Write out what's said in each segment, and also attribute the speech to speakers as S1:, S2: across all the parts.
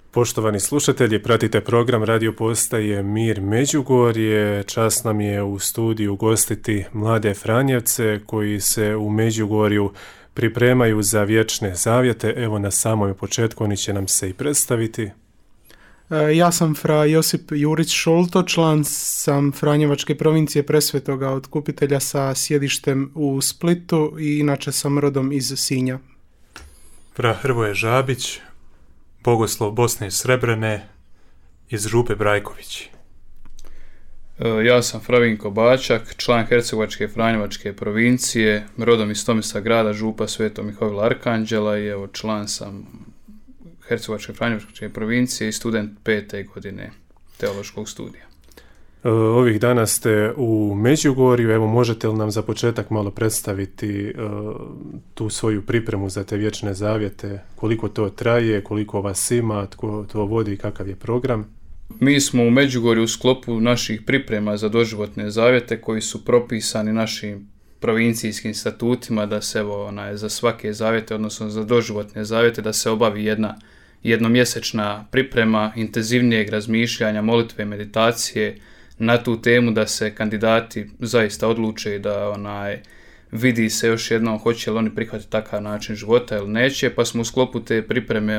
S1: Poštovani slušatelji, pratite program radio postaje Mir Međugorje. Čast nam je u studiju ugostiti mlade Franjevce koji se u Međugorju pripremaju za vječne zavjete. Evo na samom početku oni će nam se i predstaviti.
S2: Ja sam fra Josip Jurić Šolto, član sam Franjevačke provincije Presvetoga Otkupitelja sa sjedištem u Splitu i inače sam rodom iz Sinja.
S3: Fra Hrvoje Žabić, bogoslov Bosne i Srebrene, iz Župe Brajkovići.
S4: Ja sam fra Vinko Bačak, član Hercegovačke Franjevačke provincije, rodom iz Tomislavgrada, Župa Sveto Mihovila Arkanđela i evo član sam Hercegovačke Franjevačke provincije i student 5. godine teološkog studija.
S1: Ovih dana ste u Međugorju, evo možete li nam za početak malo predstaviti tu svoju pripremu za te vječne zavjete, koliko to traje, koliko vas ima, tko to vodi i kakav je program?
S4: Mi smo u Međugorju u sklopu naših priprema za doživotne zavjete koji su propisani našim provincijskim statutima da se za svake zavjete, odnosno za doživotne zavjete, da se obavi jednomjesečna priprema intenzivnijeg razmišljanja, molitve, meditacije na tu temu, da se kandidati zaista odluče da vidi se još jednom hoće li oni prihvatiti takav način života ili neće, pa smo u sklopu te pripreme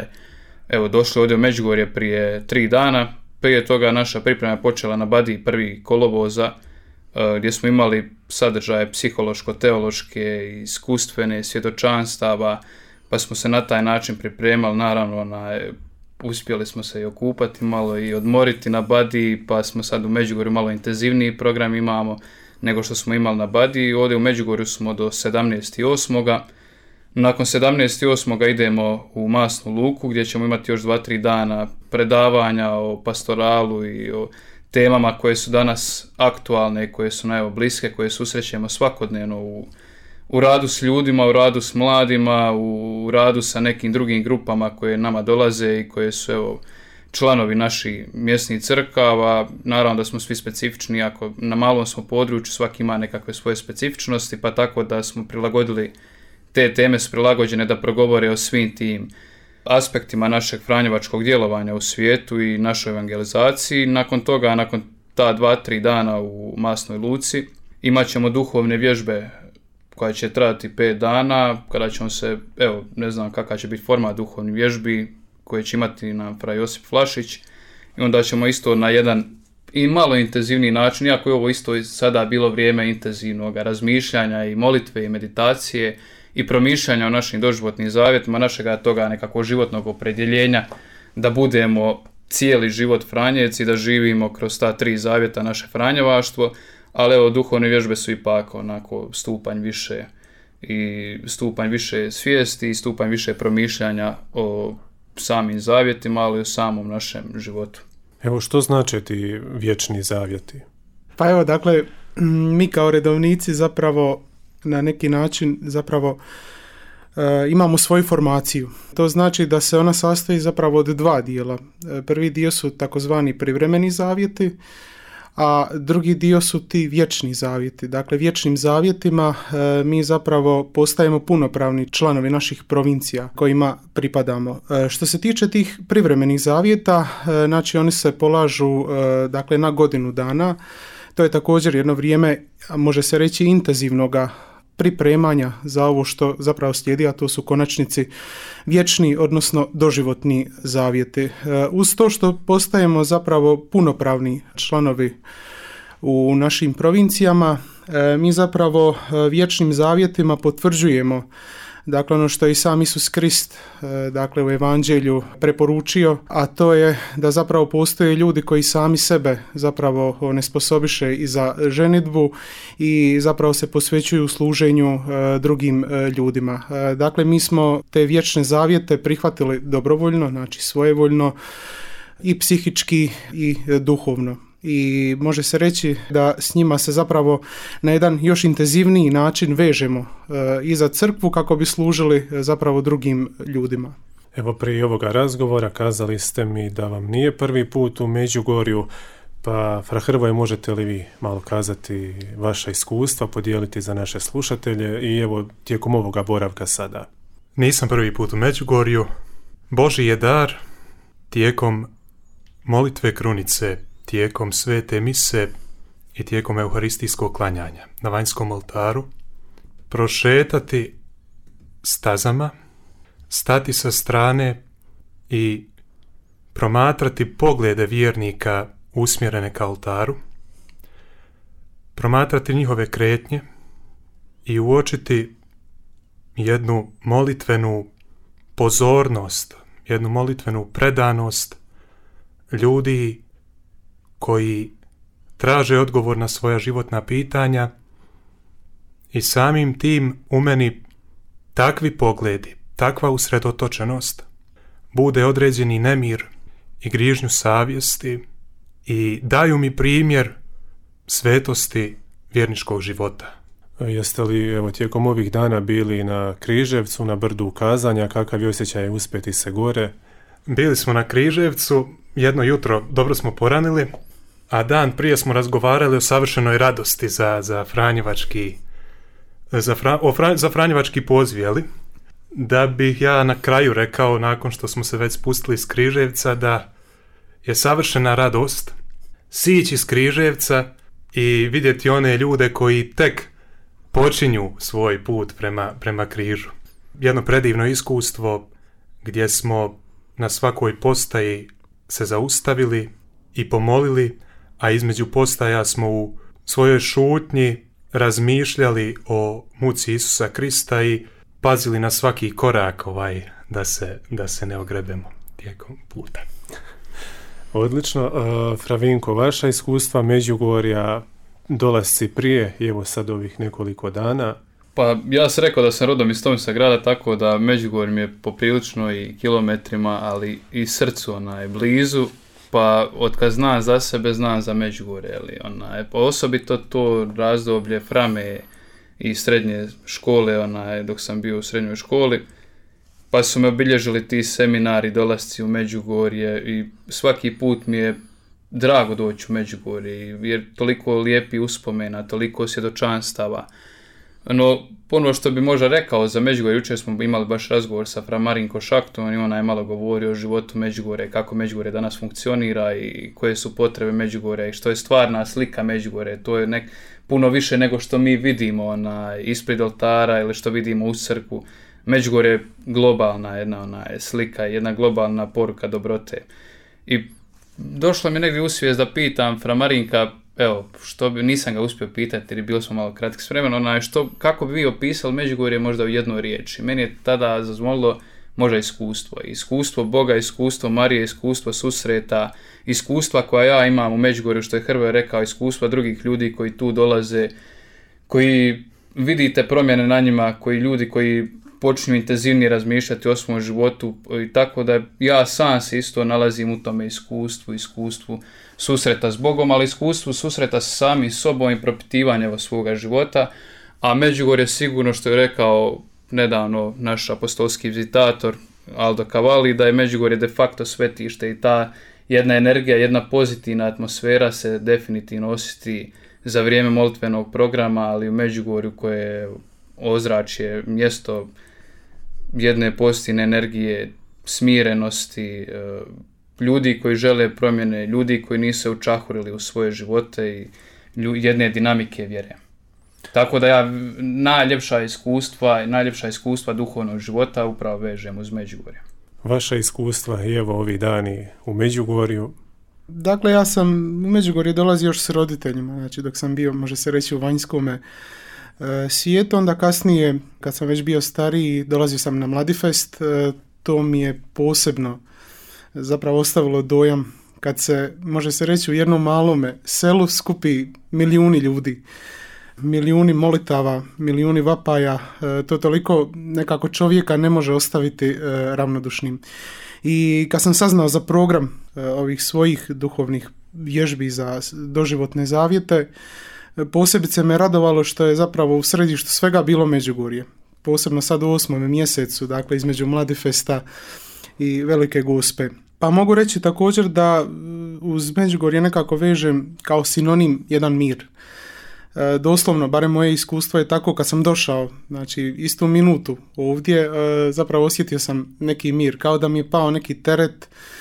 S4: došli ovdje u Međugorje prije 3 dana. Prije toga naša priprema je počela na Badiji 1. kolovoza, gdje smo imali sadržaje psihološko-teološke, iskustvene, svjedočanstava, pa smo se na taj način pripremali. Naravno, uspjeli smo se i okupati malo i odmoriti na Badiji, pa smo sad u Međugorju malo intenzivniji program imamo nego što smo imali na Badiji. Ovdje u Međugorju smo do 17.8. Nakon 17.8. idemo u Masnu Luku gdje ćemo imati još 2-3 dana predavanja o pastoralu i o temama koje su danas aktualne i koje su bliske, koje susrećemo svakodnevno u radu s ljudima, u radu s mladima, u radu sa nekim drugim grupama koje nama dolaze i koje su članovi naših mjesnih crkava. Naravno da smo svi specifični, ako na malom smo području, svaki ima nekakve svoje specifičnosti, pa tako da smo prilagodili, te teme su prilagođene da progovore o svim tim aspektima našeg franjevačkog djelovanja u svijetu i našoj evangelizaciji. Nakon toga, nakon ta 2-3 dana u Masnoj Luci, imat ćemo duhovne vježbe koja će trajati 5 dana, kada ćemo se, ne znam kakav će biti format duhovnih vježbi koje će imati nam fra Josip Flašić, i onda ćemo isto na jedan i malo intenzivniji način, iako je ovo isto sada bilo vrijeme intenzivnog razmišljanja i molitve i meditacije i promišljanja o našim doživotnim zavjetima, našega toga nekakvog životnog opredjeljenja, da budemo cijeli život Franjevci, da živimo kroz ta 3 zavjeta naše franjevaštvo, ali duhovne vježbe su ipak onako stupanj više svijesti i stupanj više promišljanja o samim zavjetima, ali i o samom našem životu.
S1: Evo, što znače ti vječni zavjeti?
S2: Pa dakle, mi kao redovnici zapravo na neki način imamo svoju formaciju. To znači da se ona sastoji zapravo od 2 dijela. Prvi dio su takozvani privremeni zavjeti, a drugi dio su ti vječni zavjeti. Dakle, vječnim zavjetima mi zapravo postajemo punopravni članovi naših provincija kojima pripadamo. Što se tiče tih privremenih zavjeta, znači oni se polažu na godinu dana. To je također jedno vrijeme, može se reći, intenzivnoga pripremanja za ovo što zapravo slijedi, a to su konačnici vječni, odnosno doživotni zavjeti. Uz to što postajemo zapravo punopravni članovi u našim provincijama, mi zapravo vječnim zavjetima potvrđujemo ono što je i sam Isus Krist u Evanđelju preporučio, a to je da zapravo postoje ljudi koji sami sebe zapravo onesposobiše i za ženidbu i zapravo se posvećuju služenju drugim ljudima. Dakle, mi smo te vječne zavjete prihvatili dobrovoljno, znači svojevoljno, i psihički i duhovno. I može se reći da s njima se zapravo na jedan još intenzivniji način vežemo i za crkvu kako bi služili zapravo drugim ljudima.
S1: Evo, prije ovoga razgovora kazali ste mi da vam nije prvi put u Međugorju, pa fra Hrvoje, možete li vi malo kazati vaša iskustva, podijeliti za naše slušatelje i evo tijekom ovoga boravka sada?
S3: Nisam prvi put u Međugorju. Božji je dar tijekom molitve krunice, tijekom svete mise i tijekom euharistijskog klanjanja na vanjskom oltaru prošetati stazama, stati sa strane i promatrati poglede vjernika usmjerene ka oltaru, promatrati njihove kretnje i uočiti jednu molitvenu pozornost, jednu molitvenu predanost ljudi koji traže odgovor na svoja životna pitanja i samim tim u meni takvi pogledi, takva usredotočenost bude određeni nemir i grižnju savjesti i daju mi primjer svetosti vjerničkog života.
S1: Jeste li tijekom ovih dana bili na Križevcu, na brdu ukazanja, kakav je osjećaj uspjeti se gore?
S3: Bili smo na Križevcu, jedno jutro dobro smo poranili, a dan prije smo razgovarali o savršenoj radosti za Franjevački poziv, jeli? Da bih ja na kraju rekao, nakon što smo se već spustili iz Križevca, da je savršena radost sići iz Križevca i vidjeti one ljude koji tek počinju svoj put prema križu. Jedno predivno iskustvo gdje smo na svakoj postaji se zaustavili i pomolili, a između postaja smo u svojoj šutnji razmišljali o muci Isusa Krista i pazili na svaki korak da se ne ogrebemo tijekom puta.
S1: Odlično. Fravinko, vaša iskustva Međugorja, dolasci prije i evo sad ovih nekoliko dana?
S4: Pa ja sam rekao da sam rodom iz Tomislavgrada grada, tako da Međugorje mi je poprilično i kilometrima, ali i srcu blizu. Pa od kad znam za sebe, znam za Međugorje. Osobito to razdoblje Frame i srednje škole, dok sam bio u srednjoj školi, pa su me obilježili ti seminari, dolasci u Međugorje i svaki put mi je drago doći u Međugorje, jer toliko lijepi uspomena, toliko svjedočanstava. No, ono što bi možda rekao za Međugorje, jučer smo imali baš razgovor sa fra Marinko Šaktom i ona je malo govorio o životu Međugorje, kako Međugorje danas funkcionira i koje su potrebe Međugorja i što je stvarna slika Međugorje. To je puno više nego što mi vidimo ispred oltara ili što vidimo u crkvu. Međugorje je globalna jedna slika, jedna globalna poruka dobrote. I došlo mi negdje u svijest da pitam fra Marinka, nisam ga uspio pitati jer bilo smo malo kratki s vremenom, kako bi vi opisali Međugorje možda u jednoj riječi. Meni je tada zazvonilo možda iskustvo Boga, iskustvo Marije, iskustvo susreta, iskustva koja ja imam u Međugorju, što je Hrvoje rekao, iskustva drugih ljudi koji tu dolaze, koji vidite promjene na njima, ljudi koji počinju intenzivnije razmišljati o svom životu, i tako da ja sam se isto nalazim u tome iskustvu susreta s Bogom, ali iskustvu susreta sa samim sobom i propitivanja svoga života, a Međugorje sigurno, što je rekao nedavno naš apostolski vizitator Aldo Cavalli, da je Međugorje de facto svetište i ta jedna energija, jedna pozitivna atmosfera se definitivno osjeti za vrijeme molitvenog programa, ali u Međugorju koje je ozračje, mjesto jedne pozitivne energije, smirenosti, ljudi koji žele promjene, ljudi koji nisu se učahurili u svoje živote i jedne dinamike vjere. Tako da ja najljepša iskustva duhovnog života upravo vežem uz Međugorje.
S1: Vaša iskustva i evo ovi dani u Međugorju?
S2: Dakle, ja sam u Međugorje dolazio još s roditeljima, znači dok sam bio, može se reći, u vanjskome svijetu, onda kasnije, kad sam već bio stariji, dolazio sam na Mladifest, to mi je posebno zapravo ostavilo dojam kad se, može se reći, u jednom malome selu skupi milijuni ljudi, milijuni molitava, milijuni vapaja, to toliko nekako čovjeka ne može ostaviti ravnodušnim. I kad sam saznao za program ovih svojih duhovnih vježbi za doživotne zavjete, posebice me radovalo što je zapravo u središtu svega bilo Međugorje. Posebno sad u 8. mjesecu, dakle između Mladifesta i Velike Gospe. Pa mogu reći također da uz Međugorje nekako vežem kao sinonim jedan mir. Doslovno, barem moje iskustvo je tako, kad sam došao, znači istu minutu ovdje, zapravo osjetio sam neki mir, kao da mi je pao neki teret,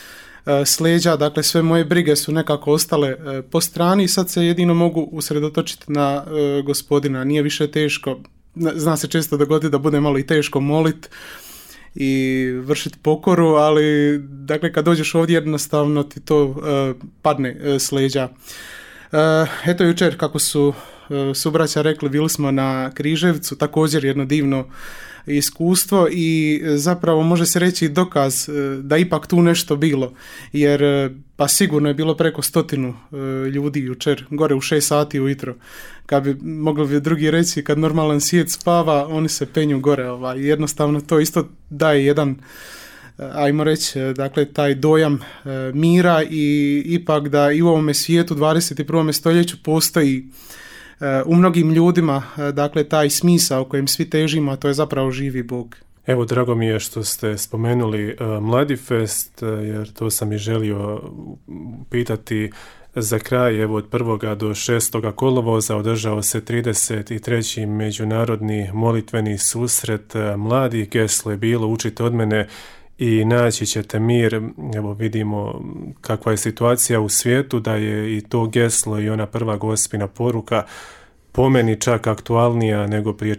S2: s leđa, dakle sve moje brige su nekako ostale po strani i sad se jedino mogu usredotočiti na Gospodina. Nije više teško, zna se često dogoditi da bude malo i teško molit i vršiti pokoru, ali dakle kad dođeš ovdje jednostavno ti to padne s leđa. Eto jučer kako su subraća rekli, bili smo na Križevcu, također jedno divno iskustvo i zapravo može se reći dokaz da ipak tu nešto bilo, jer pa sigurno je bilo preko 100 ljudi jučer, gore u 6 sati ujutro. Kad bi mogli bi drugi reći, kad normalan svijet spava, oni se penju gore. Jednostavno to isto daje jedan, ajmo reći, dakle taj dojam mira i ipak da i u ovome svijetu 21. stoljeću postoji u mnogim ljudima, dakle taj smisao kojem svi težimo, a to je zapravo živi Bog.
S1: Evo, drago mi je što ste spomenuli Mladifest, jer to sam i želio pitati za kraj. Evo, od 1. do 6. kolovoza održao se 33. međunarodni molitveni susret mladih. Geslo je bilo učite od mene i naći ćete mir. Evo, vidimo kakva je situacija u svijetu, da je i to geslo i ona prva Gospina poruka po meni čak aktualnija nego prije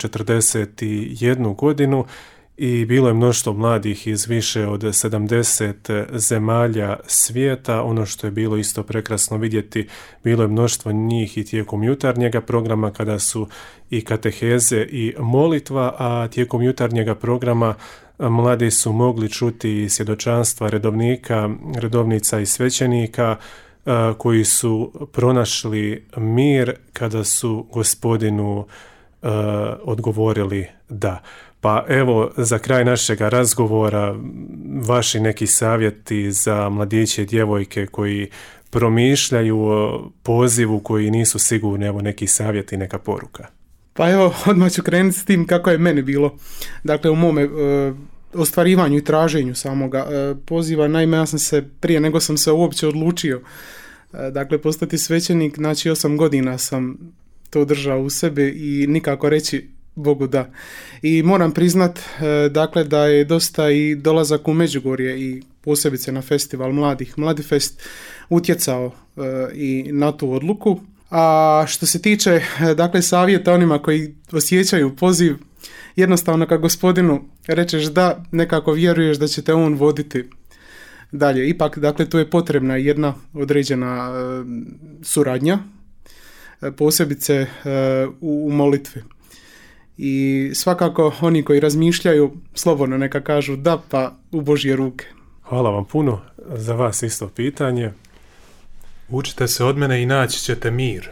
S1: 41 godinu i bilo je mnoštvo mladih iz više od 70 zemalja svijeta. Ono što je bilo isto prekrasno vidjeti, bilo je mnoštvo njih i tijekom jutarnjega programa kada su i kateheze i molitva, a tijekom jutarnjega programa mladi su mogli čuti svjedočanstva redovnika, redovnica i svećenika koji su pronašli mir kada su Gospodinu odgovorili da. Pa evo, za kraj našega razgovora, vaši neki savjeti za mladiće i djevojke koji promišljaju o pozivu, koji nisu sigurni, evo neki savjeti, neka poruka.
S2: Pa evo, odmah ću krenuti s tim kako je meni bilo. Dakle, u mome ostvarivanju i traženju samoga poziva, naime, ja sam se, prije nego sam se uopće odlučio, dakle, postati svećenik, znači 8 godina sam to držao u sebi i nikako reći Bogu da. I moram priznat, dakle, da je dosta i dolazak u Međugorje i posebice na festival mladih, Mladifest, utjecao i na tu odluku. A što se tiče, dakle, savjeta onima koji osjećaju poziv, jednostavno kad Gospodinu rečeš da, nekako vjeruješ da će te on voditi dalje. Ipak, dakle, tu je potrebna jedna određena suradnja, posebice u molitvi. I svakako oni koji razmišljaju, slobodno neka kažu da, pa u Božje ruke.
S1: Hvala vam puno. Za vas isto pitanje.
S3: Učite se od mene i naći ćete mir.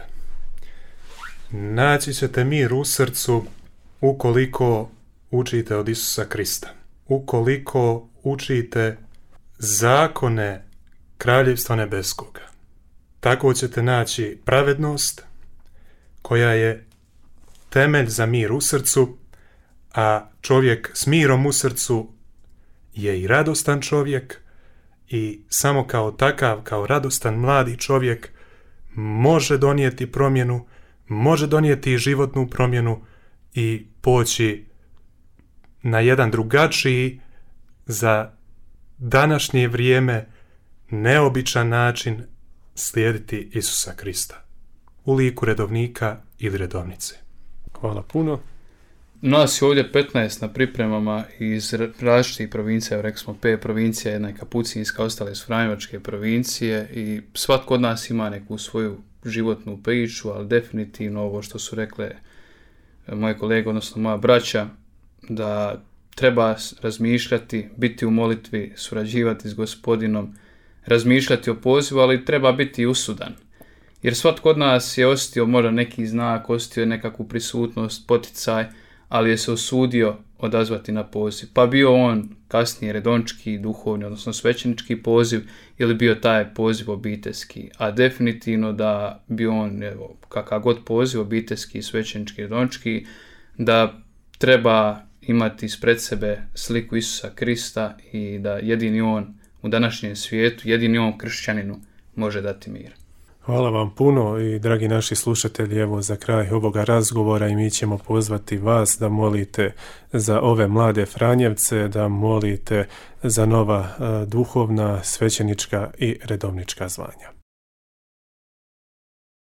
S3: Naći ćete mir u srcu ukoliko učite od Isusa Krista. Ukoliko učite zakone Kraljevstva nebeskoga. Tako ćete naći pravednost koja je temelj za mir u srcu, a čovjek s mirom u srcu je i radostan čovjek i samo kao takav, kao radostan mladi čovjek može donijeti promjenu, može donijeti životnu promjenu i poći na jedan drugačiji, za današnje vrijeme neobičan način slijediti Isusa Krista u liku redovnika ili redovnice.
S1: Hvala puno.
S4: Nas je ovdje 15 na pripremama iz različitih provincija, rekli smo 5 provincija, jedna je kapucinska, ostale su franjevačke provincije i svatko od nas ima neku svoju životnu priču, ali definitivno ovo što su rekle moje kolege, odnosno moja braća, da treba razmišljati, biti u molitvi, surađivati s Gospodinom, razmišljati o pozivu, ali treba biti usudan. Jer svatko od nas je osjetio možda neki znak, osjetio je nekakvu prisutnost, poticaj, ali je se osudio odazvati na poziv. Pa bio on kasnije redončki, duhovni, odnosno svećenički poziv, ili bio taj poziv obiteljski. A definitivno da bio on, evo, kakav god poziv, obiteljski, svećenički, redončki, da treba imati ispred sebe sliku Isusa Krista i da jedini on u današnjem svijetu, jedini on kršćaninu može dati mir.
S1: Hvala vam puno i dragi naši slušatelji, evo za kraj ovoga razgovora i mi ćemo pozvati vas da molite za ove mlade Franjevce, da molite za nova duhovna, svećenička i redovnička zvanja.